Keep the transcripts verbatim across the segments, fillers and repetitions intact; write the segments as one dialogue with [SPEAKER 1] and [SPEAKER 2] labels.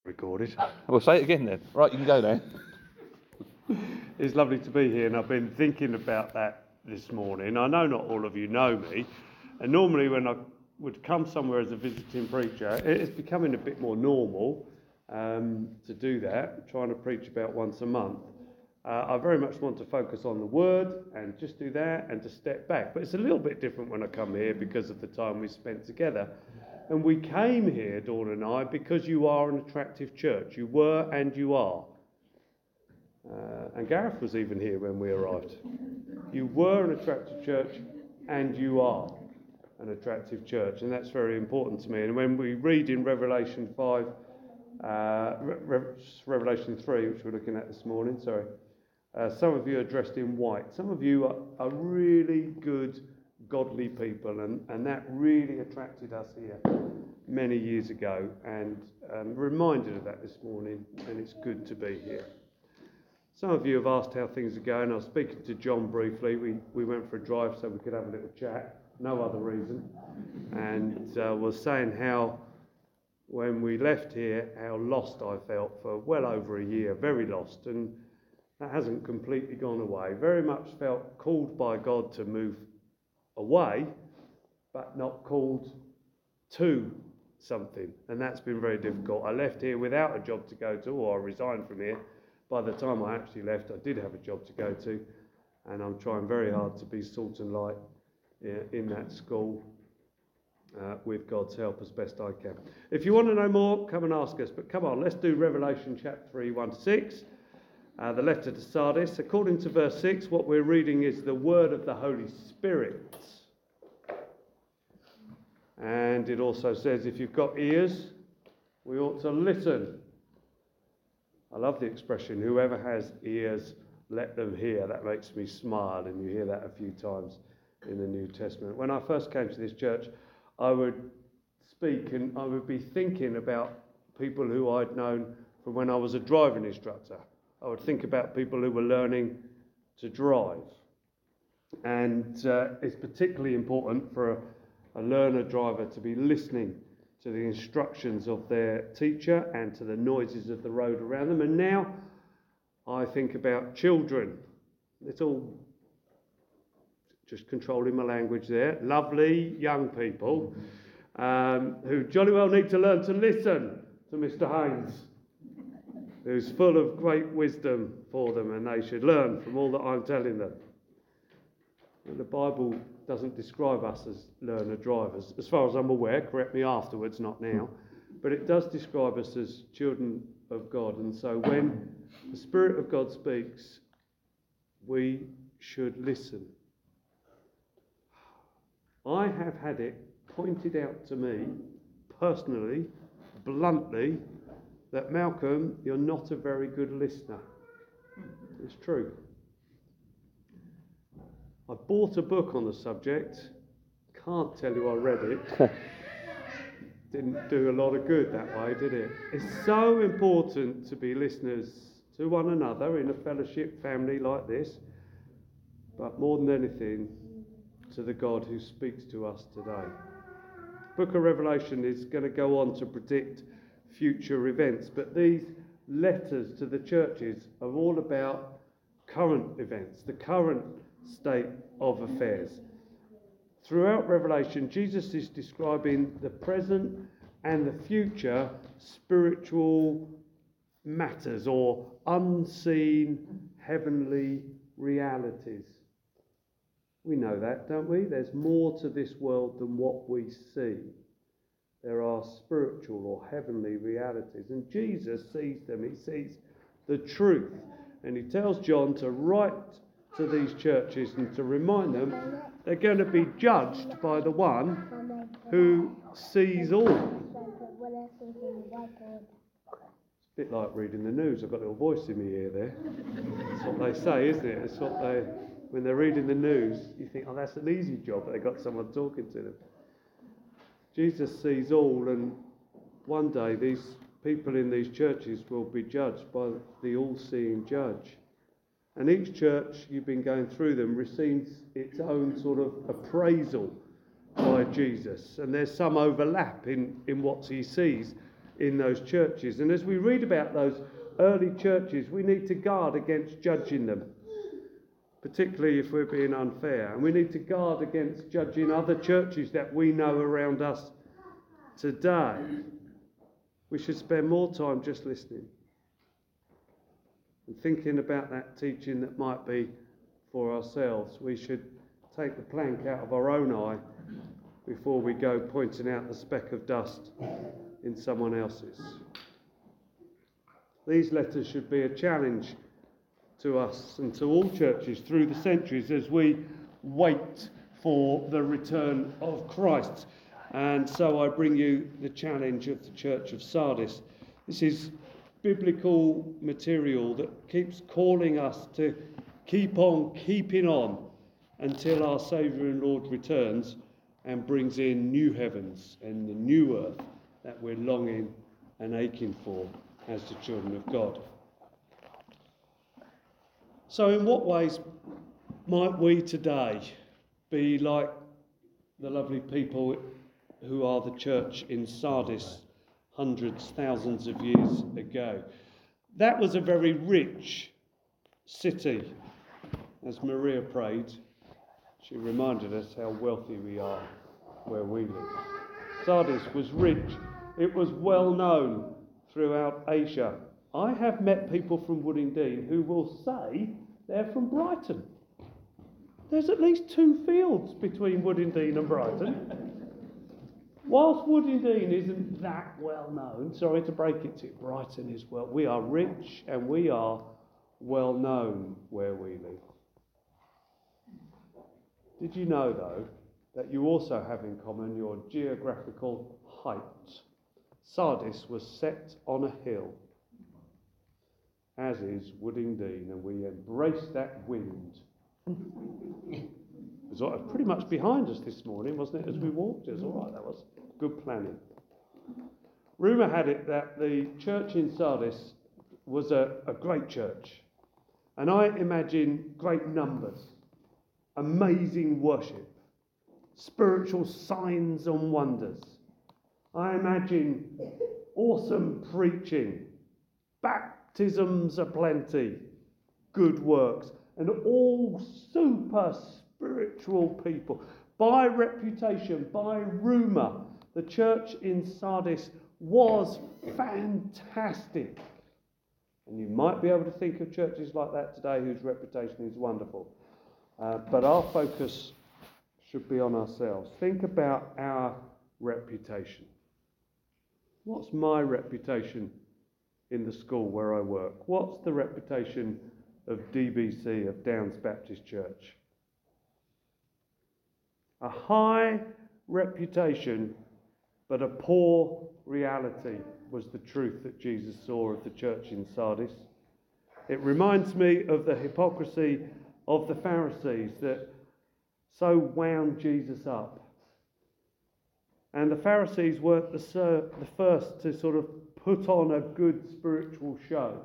[SPEAKER 1] Recorded.
[SPEAKER 2] We'll say it again then. Right, you can go now.
[SPEAKER 1] It's lovely to be here, and I've been thinking about that this morning. I know not all of you know me, and normally when I would come somewhere as a visiting preacher, it's becoming a bit more normal um, to do that, trying to preach about once a month. Uh, I very much want to focus on the word and just do that and to step back. But it's a little bit different when I come here because of the time we spent together. And we came here, Dawn and I, because you are an attractive church. You were and you are. Uh, and Gareth was even here when we arrived. You were an attractive church and you are an attractive church. And that's very important to me. And when we read in Revelation five, uh, Re- Revelation three, which we're looking at this morning, sorry, uh, some of you are dressed in white. Some of you are, are really good, godly people, and, and that really attracted us here many years ago, and um, reminded of that this morning, and it's good to be here. Some of you have asked how things are going. I was speaking to John briefly. We we went for a drive so we could have a little chat, no other reason, and uh, was saying how when we left here, how lost I felt for well over a year, very lost, and that hasn't completely gone away. Very much felt called by God to move away, but not called to something, and that's been very difficult. I left here without a job to go to, or I resigned from here. By the time I actually left, I did have a job to go to, and I'm trying very hard to be salt and light in that school uh, with God's help as best I can. If you want to know more, come and ask us, but come on, let's do Revelation chapter three, one to six. Uh, the letter to Sardis. According to verse six, what we're reading is the word of the Holy Spirit. And it also says, if you've got ears, we ought to listen. I love the expression, whoever has ears, let them hear. That makes me smile, and you hear that a few times in the New Testament. When I first came to this church, I would speak and I would be thinking about people who I'd known from when I was a driving instructor. I would think about people who were learning to drive. And uh, it's particularly important for a, a learner driver to be listening to the instructions of their teacher and to the noises of the road around them. And now I think about children, little, just controlling my language there, lovely young people um, who jolly well need to learn to listen to Mister Haynes, who's full of great wisdom for them, and they should learn from all that I'm telling them. And the Bible doesn't describe us as learner drivers, as far as I'm aware, correct me afterwards, not now, but it does describe us as children of God. And so when the Spirit of God speaks, we should listen. I have had it pointed out to me, personally, bluntly, that Malcolm, you're not a very good listener. It's true. I bought a book on the subject. Can't tell you I read it. Didn't do a lot of good that way, did it? It's so important to be listeners to one another in a fellowship family like this, but more than anything, to the God who speaks to us today. Book of Revelation is going to go on to predict future events, but these letters to the churches are all about current events, the current state of affairs. Throughout Revelation, Jesus is describing the present and the future spiritual matters or unseen heavenly realities. We know that, don't we? There's more to this world than what we see. There are spiritual or heavenly realities, and Jesus sees them. He sees the truth, and he tells John to write to these churches and to remind them they're going to be judged by the one who sees all. It's a bit like reading the news. I've got a little voice in my ear there. That's what they say, isn't it? It's what they, when they're reading the news, you think, oh, that's an easy job, but they've got someone talking to them. Jesus sees all, and one day these people in these churches will be judged by the all-seeing judge. And each church, you've been going through them, receives its own sort of appraisal by Jesus. And there's some overlap in, in what he sees in those churches. And as we read about those early churches, we need to guard against judging them, particularly if we're being unfair. And we need to guard against judging other churches that we know around us today. We should spend more time just listening and thinking about that teaching that might be for ourselves. We should take the plank out of our own eye before we go pointing out the speck of dust in someone else's. These letters should be a challenge to us and to all churches through the centuries as we wait for the return of Christ. And so I bring you the challenge of the Church of Sardis. This is biblical material that keeps calling us to keep on keeping on until our Saviour and Lord returns and brings in new heavens and the new earth that we're longing and aching for as the children of God. So in what ways might we today be like the lovely people who are the church in Sardis hundreds, thousands of years ago? That was a very rich city. As Maria prayed, she reminded us how wealthy we are where we live. Sardis was rich. It was well known throughout Asia. I have met people from Woodingdean who will say they're from Brighton. There's at least two fields between Woodingdean and Brighton. Whilst Woodingdean isn't that well known, sorry to break it to you, Brighton is well. We are rich and we are well known where we live. Did you know, though, that you also have in common your geographical height? Sardis was set on a hill, as is Woodingdean, and we embrace that wind. It was pretty much behind us this morning, wasn't it, as we walked? It was all right, that was good planning. Rumour had it that the church in Sardis was a, a great church, and I imagine great numbers, amazing worship, spiritual signs and wonders. I imagine awesome preaching, baptisms aplenty, good works, and all super spiritual people. By reputation, by rumour, the church in Sardis was fantastic. And you might be able to think of churches like that today whose reputation is wonderful. Uh, but our focus should be on ourselves. Think about our reputation. What's my reputation in the school where I work? What's the reputation of D B C, of Downs Baptist Church? A high reputation, but a poor reality was the truth that Jesus saw of the church in Sardis. It reminds me of the hypocrisy of the Pharisees that so wound Jesus up. And the Pharisees weren't the, ser- the first to sort of put on a good spiritual show.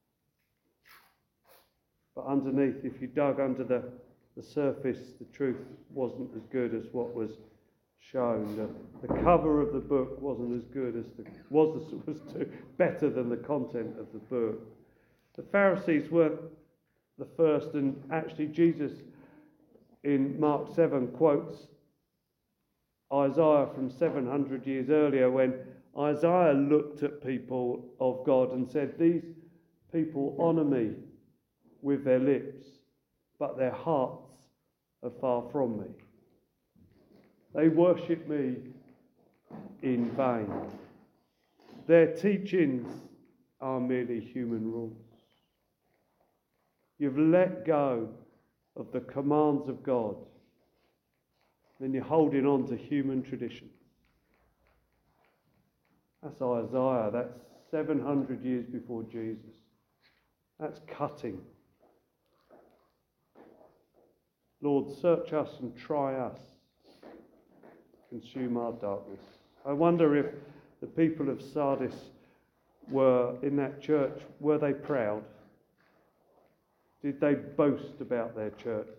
[SPEAKER 1] But underneath, if you dug under the, the surface, the truth wasn't as good as what was shown. The, the cover of the book wasn't as good as the was was to, better than the content of the book. The Pharisees weren't the first, and actually Jesus in Mark seven quotes Isaiah from seven hundred years earlier, when Isaiah looked at people of God and said, "These people honour me with their lips, but their hearts are far from me. They worship me in vain. Their teachings are merely human rules." You've let go of the commands of God, then you're holding on to human tradition. That's Isaiah. That's seven hundred years before Jesus. That's cutting. Lord, search us and try us. Consume our darkness. I wonder if the people of Sardis were in that church, were they proud? Did they boast about their church?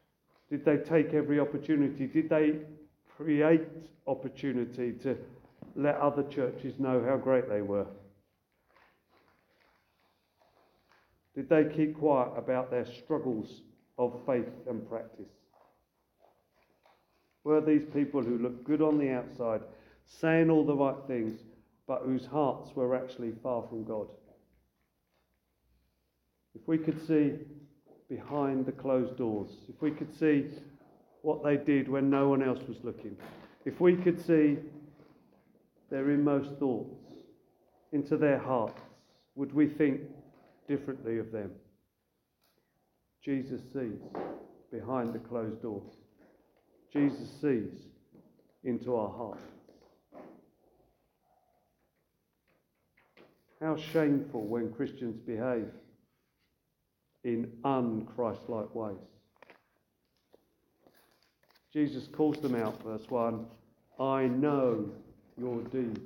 [SPEAKER 1] Did they take every opportunity? Did they create opportunity to let other churches know how great they were? Did they keep quiet about their struggles of faith and practice? Were these people who looked good on the outside, saying all the right things, but whose hearts were actually far from God? If we could see behind the closed doors, if we could see what they did when no one else was looking, if we could see their inmost thoughts into their hearts, would we think differently of them? Jesus sees behind the closed doors. Jesus sees into our hearts. How shameful when Christians behave in un-Christ-like ways. Jesus calls them out, verse one, I know your deeds.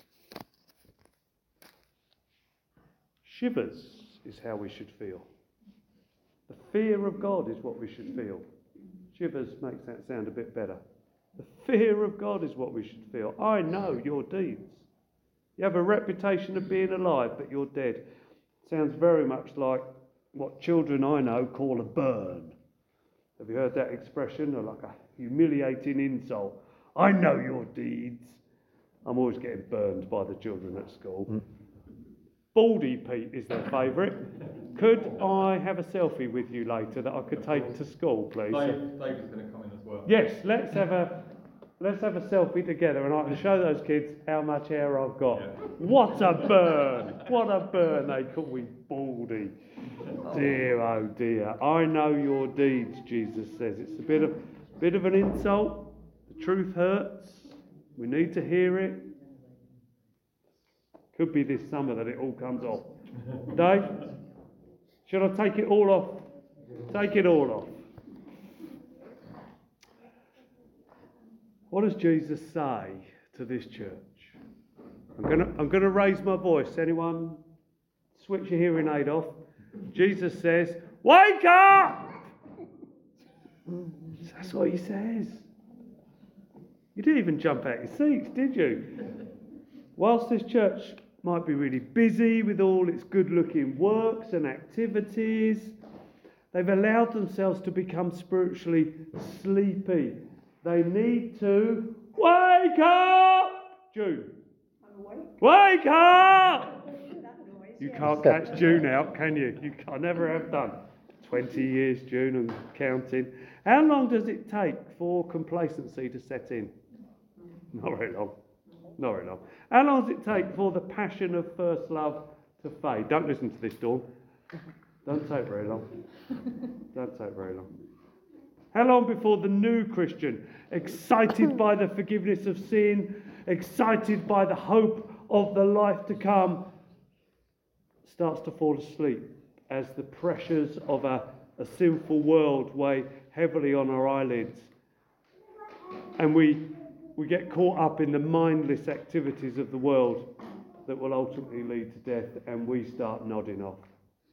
[SPEAKER 1] Shivers is how we should feel. The fear of God is what we should feel. Shivers makes that sound a bit better. The fear of God is what we should feel. I know your deeds. You have a reputation of being alive, but you're dead. Sounds very much like what children I know call a burn. Have you heard that expression? Or like a humiliating insult. I know your deeds. I'm always getting burned by the children at school. Mm. Baldy Pete is their favourite. Could I have a selfie with you later that I could take to school, please?
[SPEAKER 3] Dave, Dave is going to come in as well.
[SPEAKER 1] Yes, let's have a let's have a selfie together, and I can show those kids how much hair I've got. Yeah. What a burn! What a burn! They call me Baldy. Dear, oh dear. I know your deeds, Jesus says. It's a bit of bit of an insult. The truth hurts. We need to hear it. Could be this summer that it all comes off. Dave, should I take it all off? Take it all off. What does Jesus say to this church? I'm going to I'm going to raise my voice. Anyone switch your hearing aid off? Jesus says, wake up! That's what he says. You didn't even jump out your seats, did you? Whilst this church might be really busy with all its good-looking works and activities, they've allowed themselves to become spiritually sleepy. They need to wake up! June.
[SPEAKER 4] I'm awake.
[SPEAKER 1] Wake up!
[SPEAKER 4] Noise,
[SPEAKER 1] You
[SPEAKER 4] yes.
[SPEAKER 1] can't catch June out, can you? You I never have done. twenty years, June, and counting. How long does it take for complacency to set in? Not very long. Not very long. How long does it take for the passion of first love to fade? Don't listen to this, Dawn. Don't take very long. Don't take very long. How long before the new Christian, excited by the forgiveness of sin, excited by the hope of the life to come, starts to fall asleep as the pressures of a, a sinful world weigh heavily on our eyelids, and we we get caught up in the mindless activities of the world that will ultimately lead to death, and we start nodding off.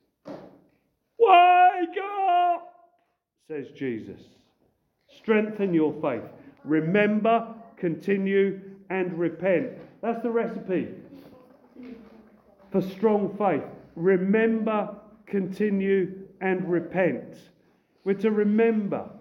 [SPEAKER 1] Wake up, says Jesus. Strengthen your faith. Remember, continue, and repent. That's the recipe for strong faith. Remember, continue, and repent. We're to remember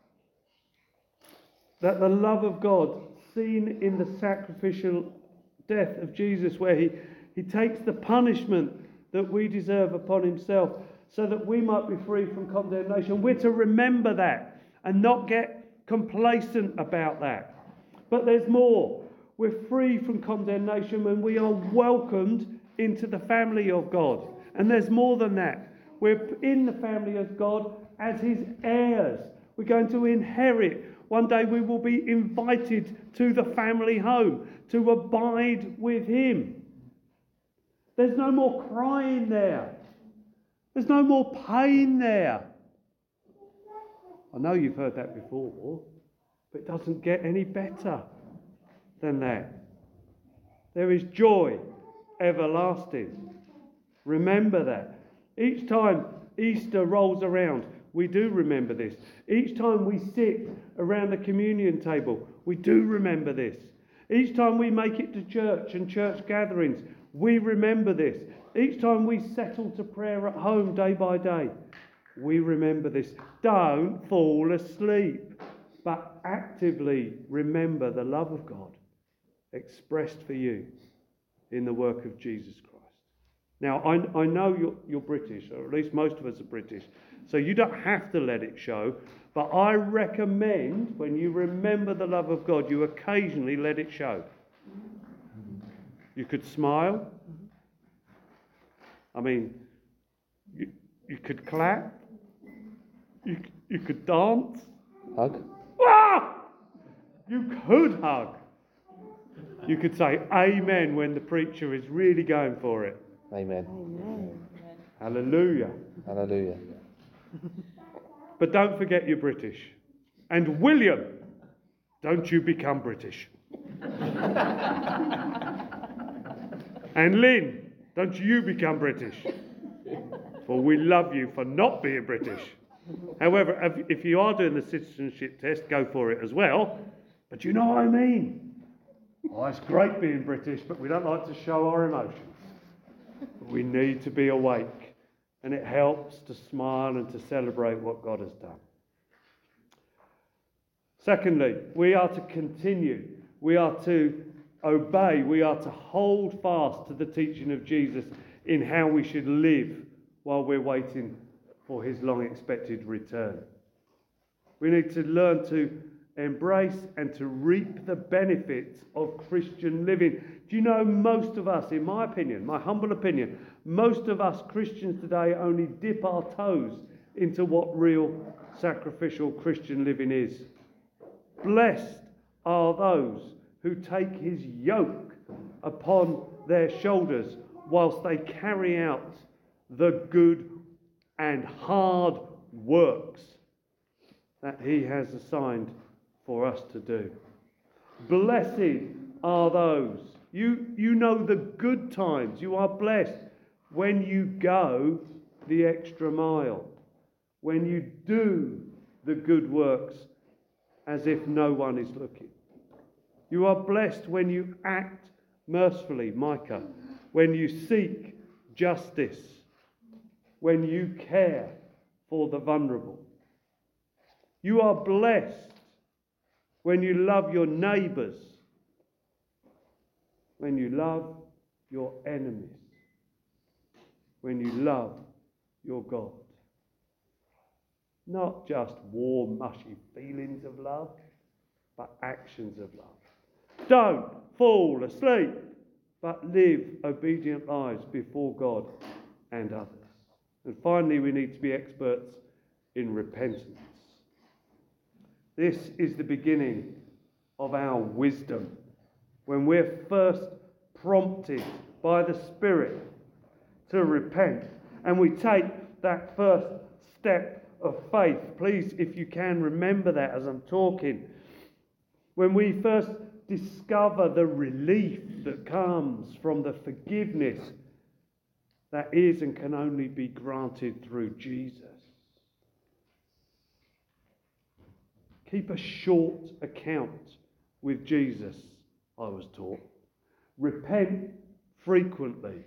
[SPEAKER 1] that the love of God, seen in the sacrificial death of Jesus, where he, he takes the punishment that we deserve upon himself so that we might be free from condemnation. We're to remember that and not get complacent about that. But there's more. We're free from condemnation when we are welcomed into the family of God. And there's more than that. We're in the family of God as his heirs. We're going to inherit. One day we will be invited to the family home to abide with him. There's no more crying there. There's no more pain there. I know you've heard that before, but it doesn't get any better than that. There is joy everlasting. Remember that. Each time Easter rolls around, we do remember this. Each time we sit around the communion table, we do remember this. Each time we make it to church and church gatherings, we remember this. Each time we settle to prayer at home day by day, we remember this. Don't fall asleep, but actively remember the love of God expressed for you in the work of Jesus Christ. Now, I, I know you're, you're British, or at least most of us are British, so you don't have to let it show, but I recommend when you remember the love of God, you occasionally let it show. You could smile. I mean, you, you could clap. You, you could dance.
[SPEAKER 2] Hug.
[SPEAKER 1] Ah! You could hug. You could say amen when the preacher is really going for it.
[SPEAKER 2] Amen.
[SPEAKER 5] Amen.
[SPEAKER 1] Hallelujah.
[SPEAKER 2] Hallelujah.
[SPEAKER 1] But don't forget you're British. And William, don't you become British. And Lynn, don't you become British. For we love you for not being British. However, if, if you are doing the citizenship test, go for it as well. But you know what I mean. Oh, it's great being British, but we don't like to show our emotions. We need to be awake, and it helps to smile and to celebrate what God has done. Secondly, we are to continue. We are to obey. We are to hold fast to the teaching of Jesus in how we should live while we're waiting for his long-expected return. We need to learn to embrace and to reap the benefits of Christian living. Do you know, most of us, in my opinion, my humble opinion, most of us Christians today only dip our toes into what real sacrificial Christian living is. Blessed are those who take his yoke upon their shoulders whilst they carry out the good and hard works that he has assigned for us to do. Blessed are those. You, you know the good times. You are blessed when you go the extra mile, when you do the good works as if no one is looking. You are blessed when you act mercifully, Micah, when you seek justice, when you care for the vulnerable. You are blessed when you love your neighbours, when you love your enemies, when you love your God. Not just warm, mushy feelings of love, but actions of love. Don't fall asleep, but live obedient lives before God and others. And finally, we need to be experts in repentance. This is the beginning of our wisdom. When we're first prompted by the Spirit to repent, and we take that first step of faith. Please, if you can, remember that as I'm talking. When we first discover the relief that comes from the forgiveness that is and can only be granted through Jesus. Keep a short account with Jesus, I was taught. Repent frequently.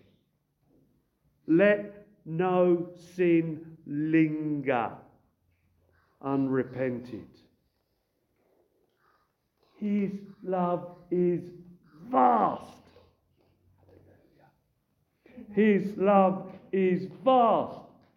[SPEAKER 1] Let no sin linger unrepented. His love is vast. His love is vast.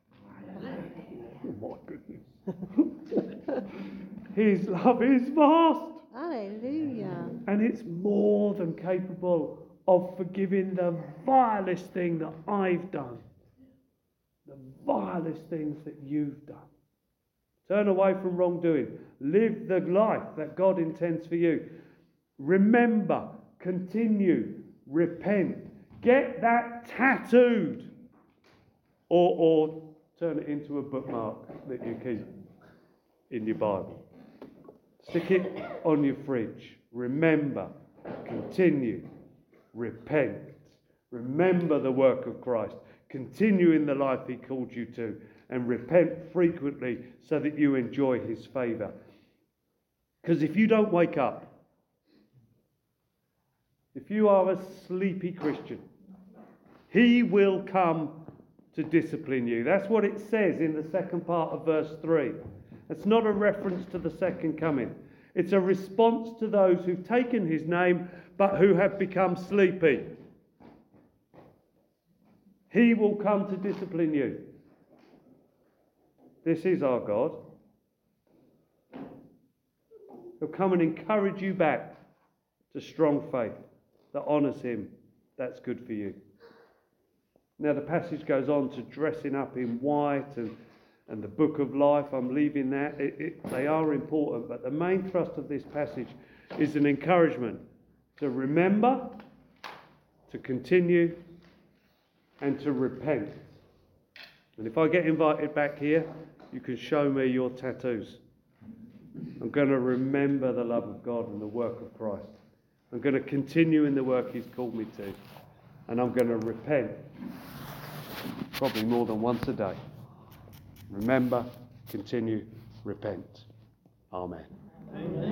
[SPEAKER 1] Oh my goodness. His love is vast.
[SPEAKER 5] Hallelujah.
[SPEAKER 1] And it's more than capable of forgiving the vilest thing that I've done. The vilest things that you've done. Turn away from wrongdoing. Live the life that God intends for you. Remember, continue, repent. Get that tattooed. Or, or turn it into a bookmark that you keep in your Bible. Stick it on your fridge. Remember, continue, repent. Remember the work of Christ. Continue in the life he called you to. And repent frequently so that you enjoy his favour. Because if you don't wake up, if you are a sleepy Christian, he will come to discipline you. That's what it says in the second part of verse three. It's not a reference to the second coming. It's a response to those who've taken his name but who have become sleepy. He will come to discipline you. This is our God. He'll come and encourage you back to strong faith that honours him. That's good for you. Now the passage goes on to dressing up in white and, and the book of life. I'm leaving that. It, it, they are important, but the main thrust of this passage is an encouragement to remember, to continue, and to repent. And if I get invited back here, you can show me your tattoos. I'm going to remember the love of God and the work of Christ. I'm going to continue in the work he's called me to. And I'm going to repent, probably more than once a day. Remember, continue, repent. Amen. Amen.